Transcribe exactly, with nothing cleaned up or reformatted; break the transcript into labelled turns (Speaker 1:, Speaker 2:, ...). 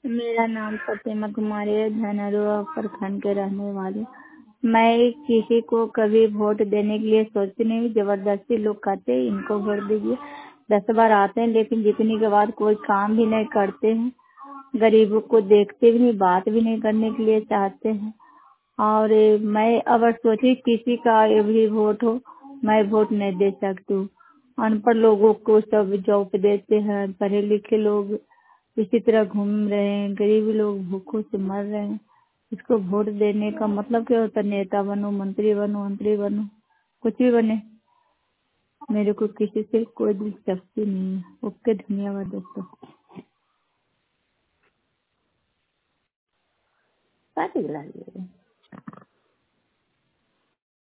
Speaker 1: मेरा नाम प्रतिमा कुमारी है, धनरुआ प्रखंड के रहने वाले। मैं किसी को कभी वोट देने के लिए सोचती नहीं, जबरदस्ती लोग कहते हैं इनको वोट दीजिए। दस बार आते हैं लेकिन जीतने के बाद कोई काम भी नहीं करते हैं, गरीबों को देखते भी नहीं, बात भी नहीं करने के लिए चाहते हैं। और मैं अगर सोची किसी का भी वोट हो, मैं वोट नहीं दे सकती हूँ। अनपढ़ लोगों को सब जॉब देते हैं, पढ़े लिखे लोग इसी तरह घूम रहे हैं, गरीब लोग भूखों से मर रहे हैं। इसको वोट देने का मतलब क्या होता है? नेता बनो, मंत्री बनो, मंत्री बनो, कुछ भी बने, मेरे को किसी से कोई दिलचस्पी नहीं है। ओके, धन्यवाद दोस्तों। काट दिला ये।